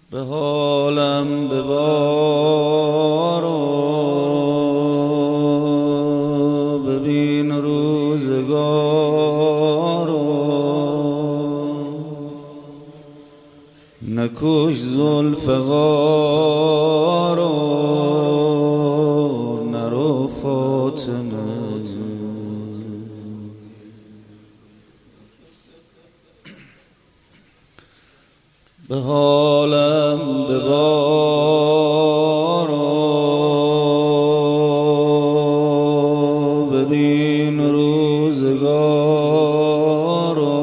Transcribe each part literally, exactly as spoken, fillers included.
به حالم ببار و ببین روزگار و نکش ذوالفقار و نرو فاطمه به حالم ببار و ببین روزگار و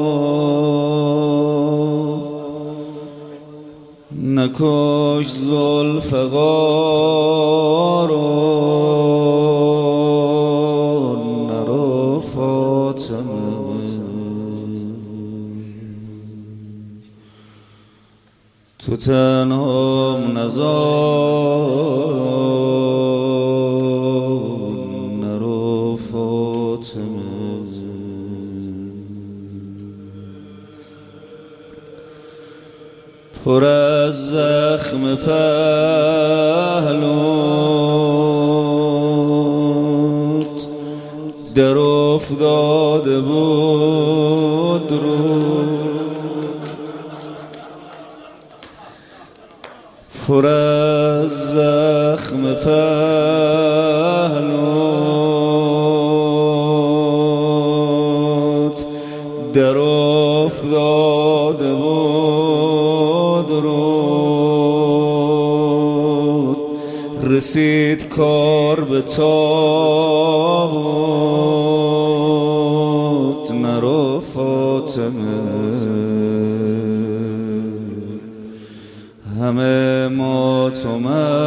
نکش ذوالفقار و نرو فاطمه تو تنهام نزار نرو فاطمه پر از زخم پهلوت در افتاده بود رو پر از زخم پهلوت در افتاده بود رود رسید کار به تابوت نرو فاطمه همه مات و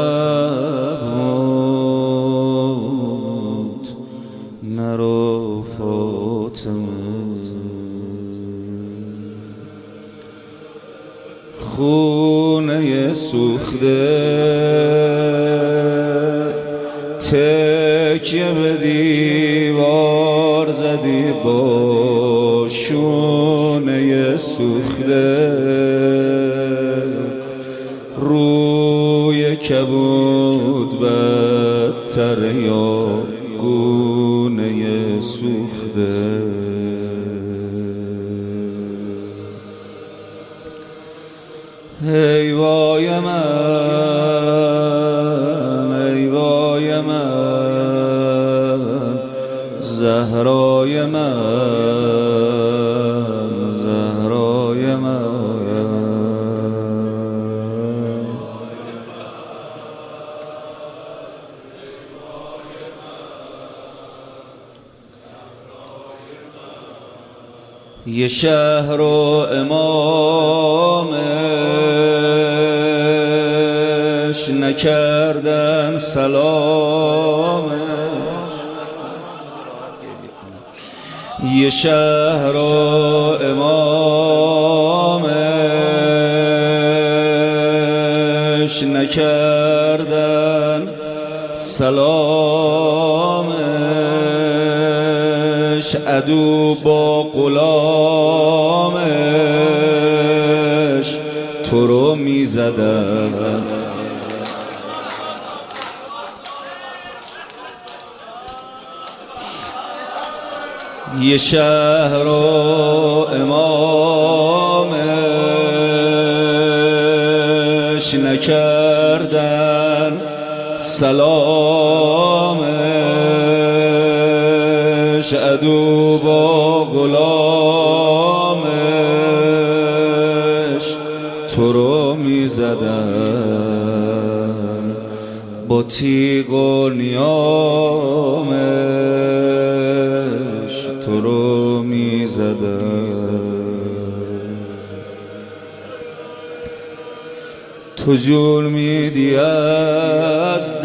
مبهوت نرو فاطمه خونه سوخته تکیه به دیوار زدی با شونه سوخته روی کبود بدتر یا گونه سوخته ای وای من ای وای من زهرای من زهرای من یه شهر و امامش نکردن سلامش یه شهر و امامش نکردن سلامش عدو با غلامش تو رو می زدن یه شهر و امامش نکردن سلامش عدو با غلامش تو رو می زدن با تیغ و نیامش تو رو می زدن تو جون میدی از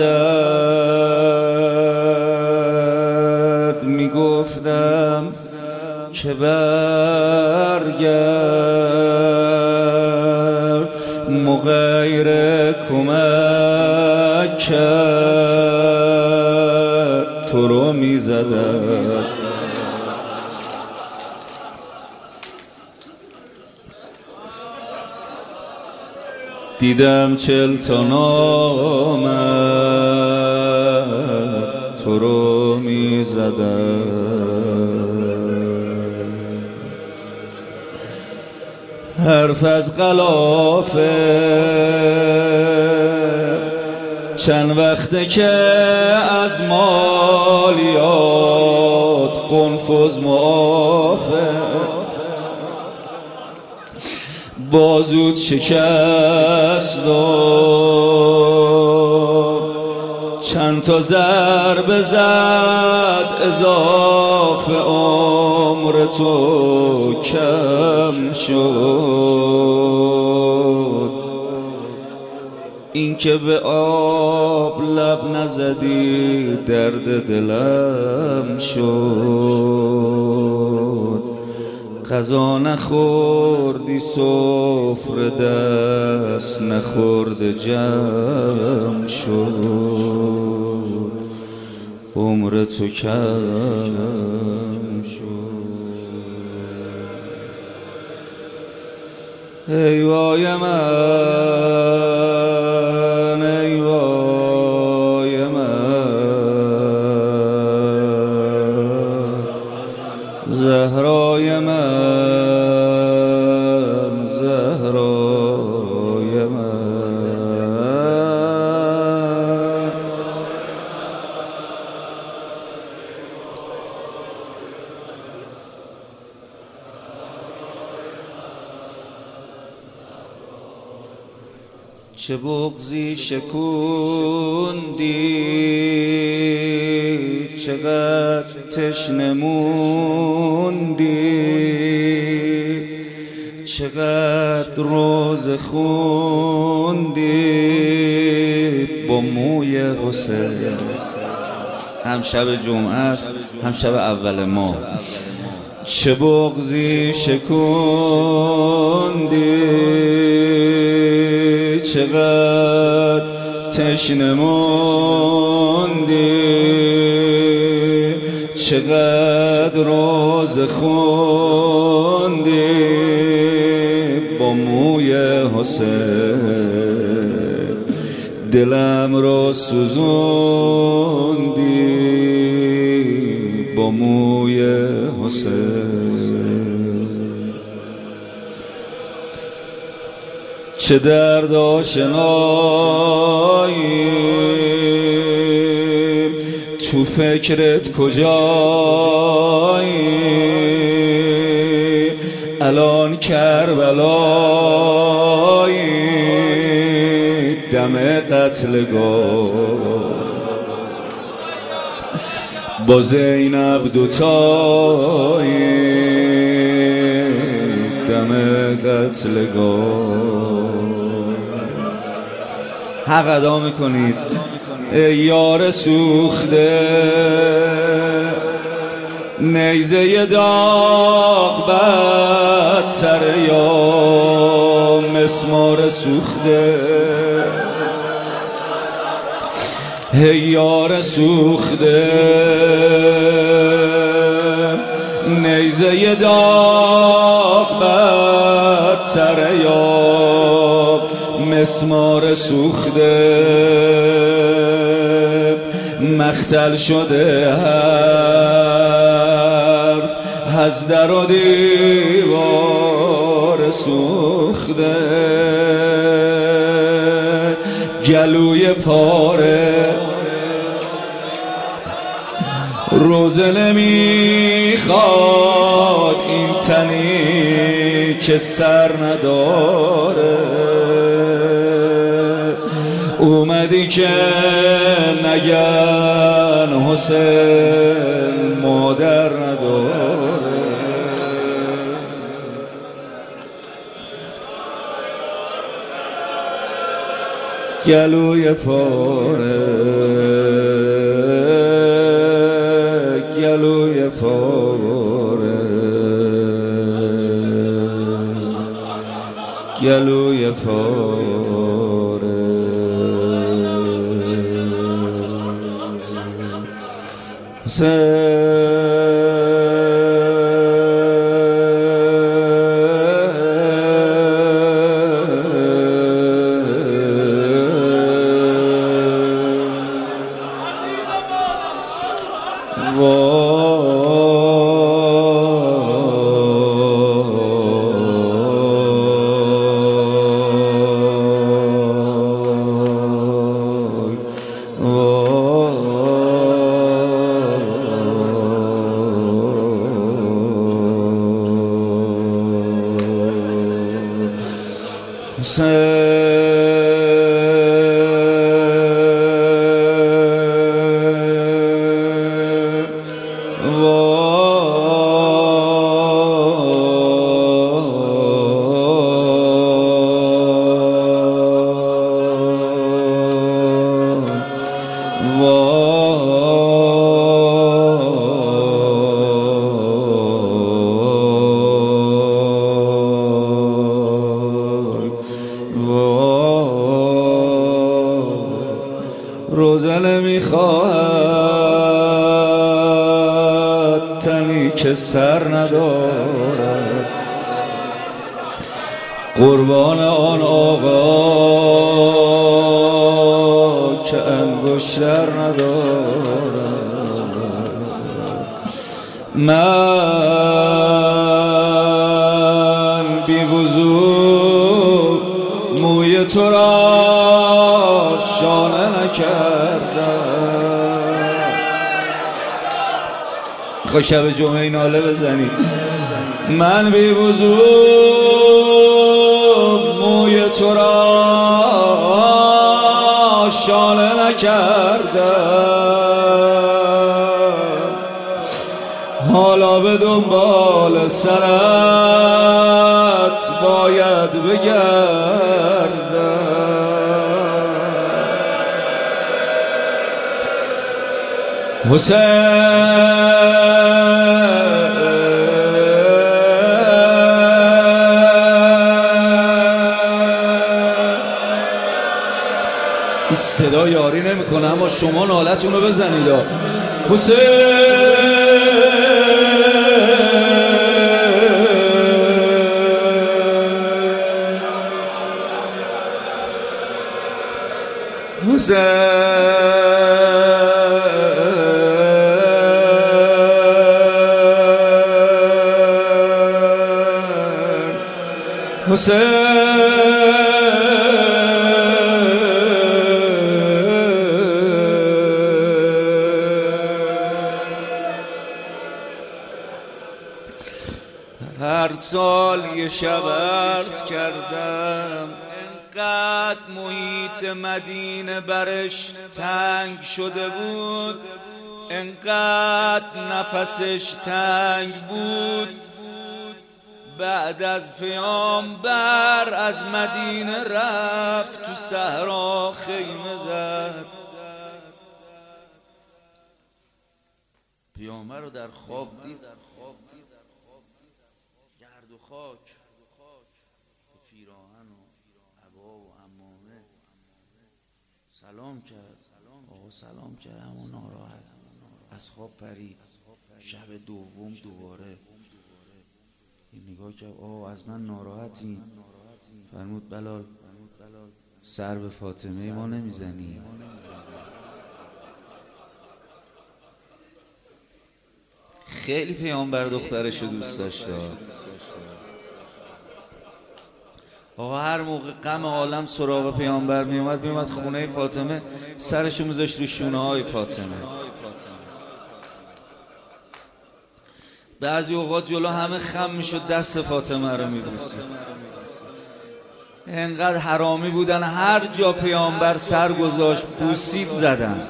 درد میگفتم که برگرد مغیر کمک کرد تو رو میزدم دیدم چل تا نامرد تو رو می زدم، حرف از غلافه چند وقته که از مالیات قنفذ معافه، بازود شکست و چند تا ضربه زد اضافه عمر تو کم شد، این که به آب لب نزدی درد دلم شد، غذا نخوردی سفره دست نخورده جمع شد، عمر تو کم شد. ای وای من، ای وای من، زهرای من، زهرای من. چه بغضی شکوندی، چقدر تشنه موندی، چقدر روزه خوندی با موی حسین. هم شب جمعه است هم شب اول ماه. چه بغضی شکوندی، چقدر تشنه موندی، چقدر روزه خوندی با موی حسین، دلم رو سوزوندی با موی حسین. چه درد آشنایی، تو فکرت کجایی، الان کربلایی دم قتلگاه، با زینب دوتایی دم قتلگاه. حق ادا میکنید ای یار سوخته، نیزه داغ بدتر یا مسمار سوخته. ای یار سوخته، نیزه داغ بدتر یا مسمار سوخته. مختل شده حرف از در و دیوار سوخته، گلوی پاره روزه نمیخواد، این تنی که سر نداره. اومدی که نگن حسین مادر نداره. گلوی پاره، گلوی پاره، گلوی پاره. روزه نمیخواهد تنی که سر ندارد، قربان آن آقا که انگشتر ندارد. من بی وضو موی تو را شانه نکردم. میخوای شب جمعه ناله بزنی؟ من بی وضو موی تو را شانه نکردم، حالا به دنبال سرت باید بگردم. حسین این صدا یاری نمیکنه، اما شما نالتون رو بزنید. حسین حسین حسین هر سال یه شب عرض کردم، انقدر محیط مدینه برش تنگ شده بود، انقدر نفسش تنگ بود، بعد از پیامبر از مدینه رفت تو صحرا خیمه زد. پیامبر رو در خواب دید، گرد و خاک، پیراهن و عبا و عمامه. سلام کرد، آقا سلام کرد، همون ناراحت از خواب پرید. شب دوم دوباره این نگاه کرد، آقا از من ناراحتی؟ فرمود بلال سر به فاطمه ما نمیزنی؟ خیلی پیامبر دخترشو دوست داشت. آقا هر موقع غم عالم سراغ پیامبر میومد میومد خونه فاطمه، سرشو میذاشت رو شونه های فاطمه. بعضی اوقات جلو همه خم میشد دست فاطمه رو میبوسید. انقدر حرامی بودن، هر جا پیامبر سر گذاشت بوسید زدن.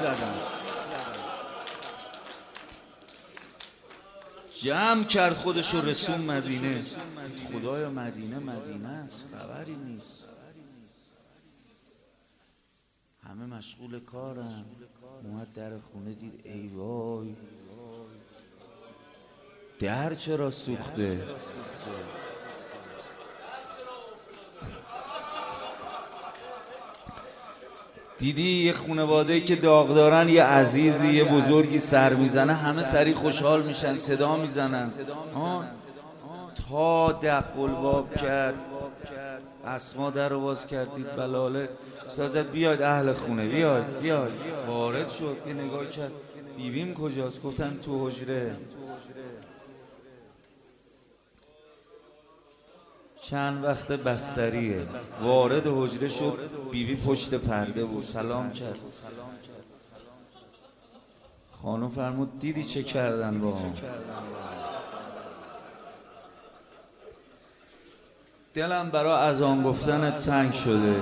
جمع کرد خودشو رسون مدینه. خدایا مدینه مدینه است، خبری نیست، همه مشغول کارن. اومد در خونه دید، ای وای در چرا سوخته؟ دیدی یه خانواده‌ای که داغ دارن، یه عزیزی یه بزرگی سر میزنه، همه سری خوشحال میشن، صدا میزنن. تا دق الباب کرد، اسما در رو باز کردید، بلاله سازد بیاید اهل خونه، بیاید بیاید. وارد شد، یه نگاه کرد، بیبیم کجاست؟ گفتن تو حجره. چند وقت بستریه. وارد حجره شد، بیبی پشت پرده بود، سلام کرد. خانم فرمود دیدی چه کردن؟ با هم. دلم برای اذان گفتن تنگ شده.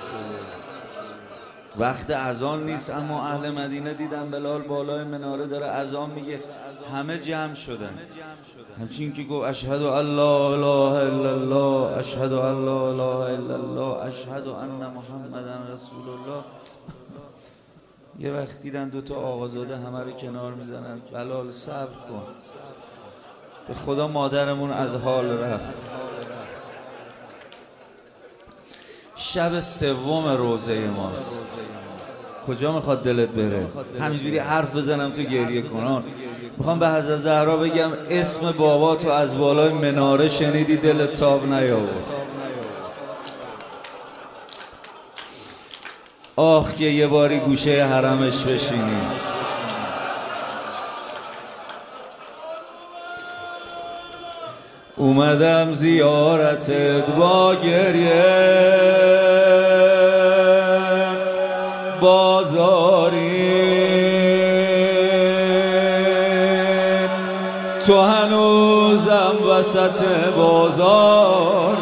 وقت اذان نیست اما اهل مدینه دیدم بلال بالای مناره داره اذان میگه، همه جمع شدن. همچین که گفت اشهد ان لا اله الا الله، اشهد ان لا اله الا الله، اشهد ان محمدا رسول الله. یه وقت دیدن دوتا آقازاده همه رو کنار میزنن. بلال صبر کن، به خدا مادرمون از حال رفت. شب سوم روزه ماست. کجا میخواد دلت بره؟ همینجوری حرف بزنم تو گریه کنان. میخوام به حضرت زهرا بگم اسم بابا تو از بالای مناره شنیدی دلت تاب نیاورد. آخ که یه باری گوشه حرمش بشینی. اومدم زیارتت با گریه، بازاری تو هنوزم وسط بازاری.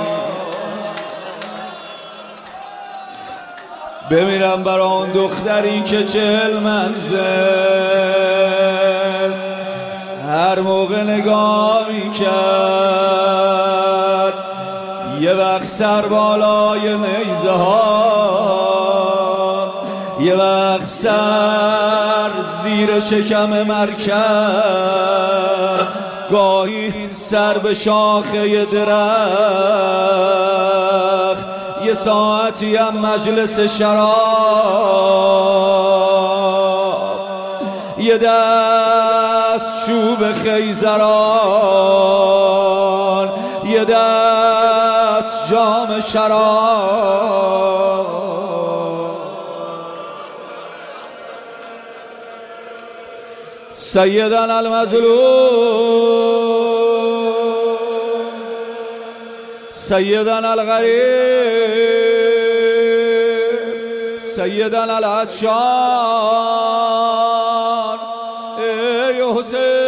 بمیرم برای آن دختری که چهل منزل هر موقع نگاه میکرد، یه وقت سر بالای نیزه ها، یه وقت سر زیر شکم مرکب، گاهی سر به شاخه درخت، یه ساعتی هم مجلس شراب، یه دست چوب خیزران، یه دست جام شراب. سیدنا المظلوم، سیدنا الغریب، سیدنا العطشان، ای حسین